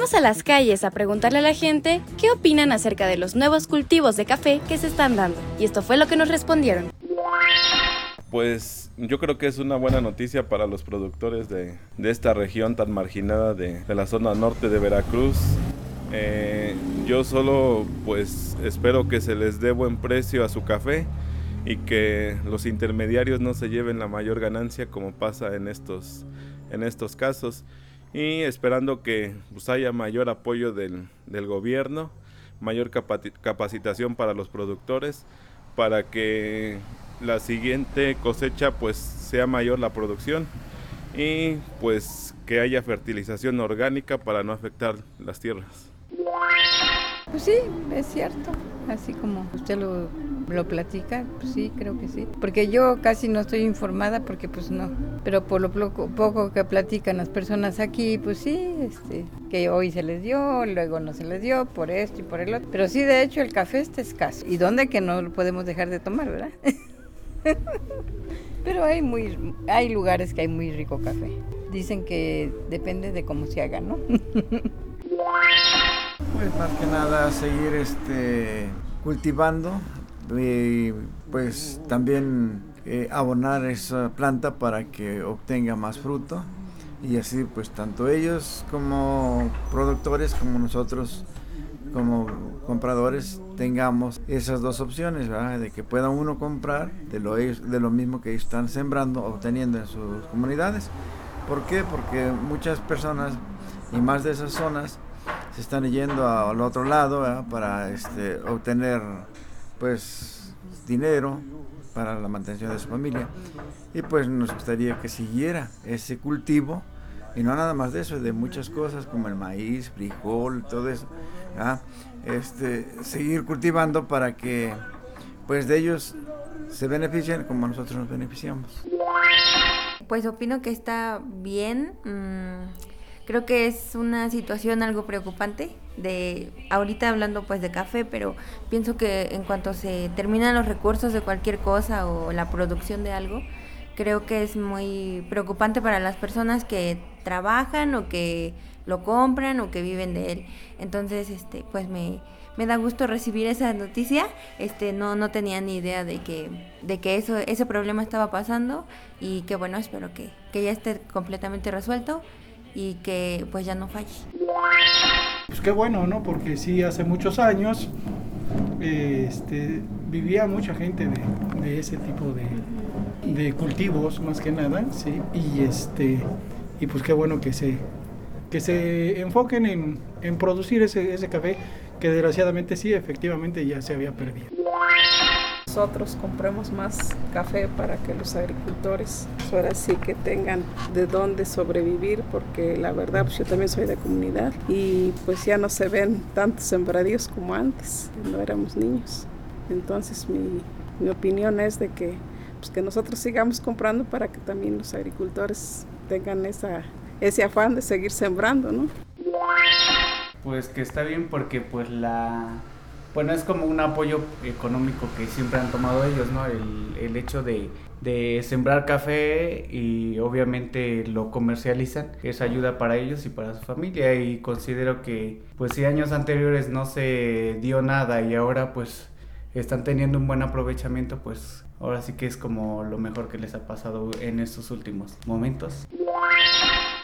Salimos a las calles a preguntarle a la gente qué opinan acerca de los nuevos cultivos de café que se están dando. Y esto fue lo que nos respondieron. Pues yo creo que es una buena noticia para los productores de esta región tan marginada de la zona norte de Veracruz. Yo solo pues espero que se les dé buen precio a su café y que los intermediarios no se lleven la mayor ganancia como pasa en estos casos, y esperando que pues haya mayor apoyo del gobierno, mayor capacitación para los productores, para que la siguiente cosecha pues sea mayor la producción y pues que haya fertilización orgánica para no afectar las tierras. Pues sí, es cierto, así como usted lo platica, pues sí, creo que sí. Porque yo casi no estoy informada porque pues no, pero por lo poco que platican las personas aquí, pues sí, que hoy se les dio, luego no se les dio, por esto y por el otro. Pero sí, de hecho, el café está escaso. ¿Y dónde que no lo podemos dejar de tomar, verdad? Pero hay lugares que hay muy rico café. Dicen que depende de cómo se haga, ¿no? Pues más que nada seguir cultivando y pues también abonar esa planta para que obtenga más fruto, y así pues tanto ellos como productores como nosotros como compradores tengamos esas dos opciones, ¿verdad? De que pueda uno comprar de lo mismo que ellos están sembrando, obteniendo en sus comunidades. ¿Por qué? Porque muchas personas y más de esas zonas se están yendo al otro lado, ¿verdad? Para obtener pues dinero para la mantención de su familia, y pues nos gustaría que siguiera ese cultivo, y no nada más de eso, de muchas cosas como el maíz, frijol, todo eso, ¿verdad? Seguir cultivando para que pues de ellos se beneficien como nosotros nos beneficiamos. Pues opino que está bien. Creo que es una situación algo preocupante, ahorita hablando pues de café, pero pienso que en cuanto se terminan los recursos de cualquier cosa o la producción de algo, creo que es muy preocupante para las personas que trabajan o que lo compran o que viven de él. Entonces, pues me da gusto recibir esa noticia. No tenía ni idea de que ese problema estaba pasando, y que bueno, espero que ya esté completamente resuelto y que pues ya no falle. Pues qué bueno, ¿no? Porque sí, hace muchos años vivía mucha gente de ese tipo de cultivos, más que nada, sí, y pues qué bueno que se enfoquen en producir ese café, que desgraciadamente sí, efectivamente ya se había perdido. Nosotros compremos más café para que los agricultores ahora sí que tengan de dónde sobrevivir, porque la verdad pues yo también soy de comunidad y pues ya no se ven tantos sembradíos como antes, no éramos niños. Entonces mi opinión es de que nosotros sigamos comprando para que también los agricultores tengan ese afán de seguir sembrando, ¿no? Pues que está bien, porque pues bueno, es como un apoyo económico que siempre han tomado ellos, ¿no? El hecho de sembrar café, y obviamente lo comercializan, es ayuda para ellos y para su familia, y considero que pues si años anteriores no se dio nada y ahora pues están teniendo un buen aprovechamiento, pues ahora sí que es como lo mejor que les ha pasado en estos últimos momentos.